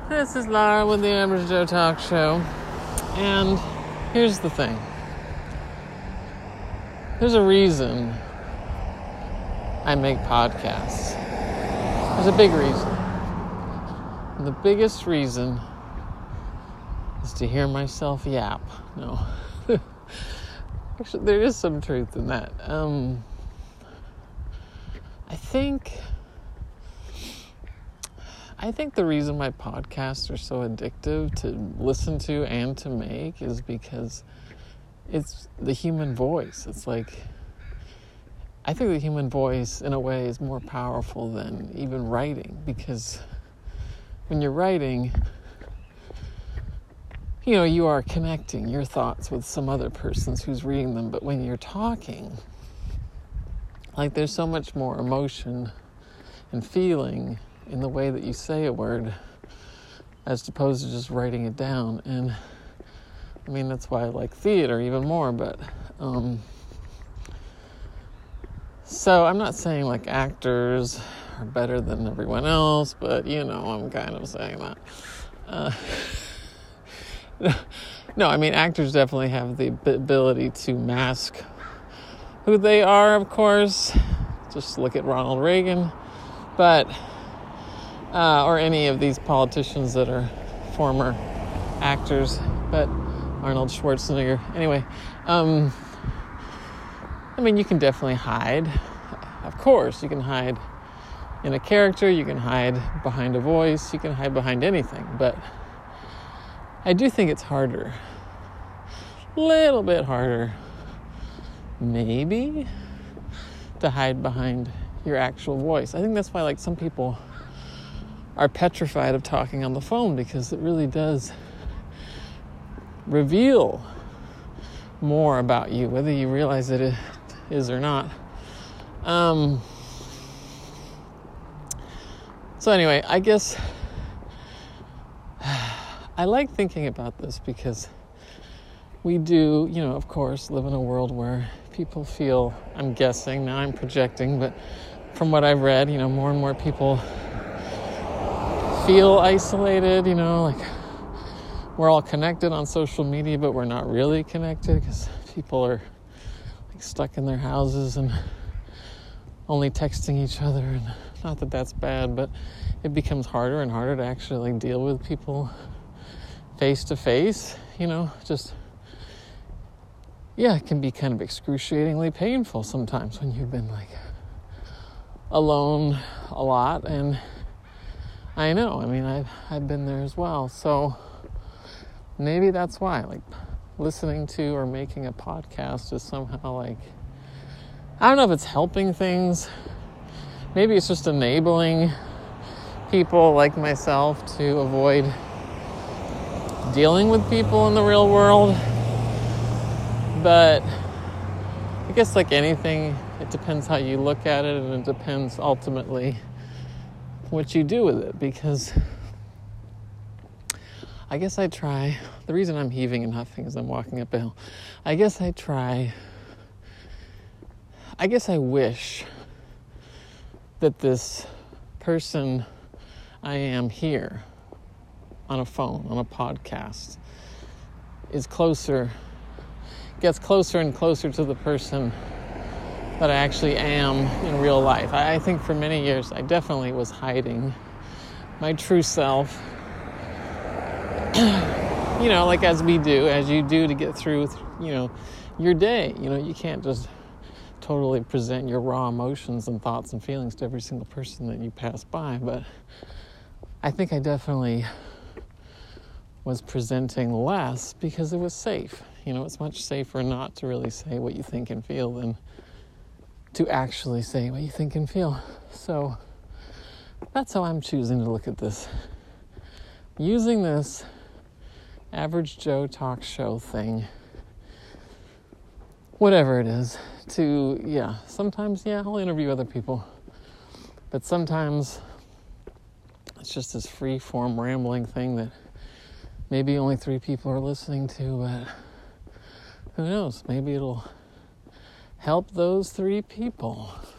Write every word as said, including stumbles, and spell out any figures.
This is Lara with the Average Joe Talk Show. And here's the thing. There's a reason I make podcasts. There's a big reason. And the biggest reason is to hear myself yap. No. Actually, there is some truth in that. Um, I think... I think the reason my podcasts are so addictive to listen to and to make is because it's the human voice. It's like, I think the human voice, in a way, is more powerful than even writing, because when you're writing, you know, you are connecting your thoughts with some other person's who's reading them. But when you're talking, like, there's so much more emotion and feeling in the way that you say a word as opposed to just writing it down. And I mean, that's why I like theater even more. But um so I'm not saying like actors are better than everyone else, but you know, I'm kind of saying that. uh no I mean, actors definitely have the ability to mask who they are, of course. Just look at Ronald Reagan. But Uh, or any of these politicians that are former actors, but Arnold Schwarzenegger. Anyway, um, I mean, you can definitely hide. Of course, you can hide in a character, you can hide behind a voice, you can hide behind anything, but I do think it's harder. A little bit harder, maybe, to hide behind your actual voice. I think that's why, like, some people are petrified of talking on the phone, because it really does reveal more about you, whether you realize that it is or not. Um, so anyway, I guess I like thinking about this because we do, you know, of course, live in a world where people feel, I'm guessing, now I'm projecting, but from what I've read, you know, more and more people feel isolated, you know, like we're all connected on social media, but we're not really connected because people are like stuck in their houses and only texting each other. And not that that's bad, but it becomes harder and harder to actually like deal with people face to face, you know, just, yeah, it can be kind of excruciatingly painful sometimes when you've been like alone a lot. And I know, I mean, I've, I've been there as well. So maybe that's why, like, listening to or making a podcast is somehow like, I don't know if it's helping things. Maybe it's just enabling people like myself to avoid dealing with people in the real world. But I guess like anything, it depends how you look at it, and it depends ultimately what you do with it, because I guess I try, the reason I'm heaving and huffing is I'm walking up a hill. I guess I try, I guess I wish that this person I am here on a phone, on a podcast, is closer, gets closer and closer to the person that I actually am in real life. I, I think for many years I definitely was hiding my true self. You know, like as we do, as you do to get through, you know, your day. You know, you can't just totally present your raw emotions and thoughts and feelings to every single person that you pass by. But I think I definitely was presenting less because it was safe. You know, it's much safer not to really say what you think and feel than to actually say what you think and feel. So that's how I'm choosing to look at this. Using this Average Joe Talk Show thing, whatever it is, to, yeah, sometimes, yeah, I'll interview other people. But sometimes it's just this free-form rambling thing that maybe only three people are listening to, but who knows? Maybe it'll help those three people.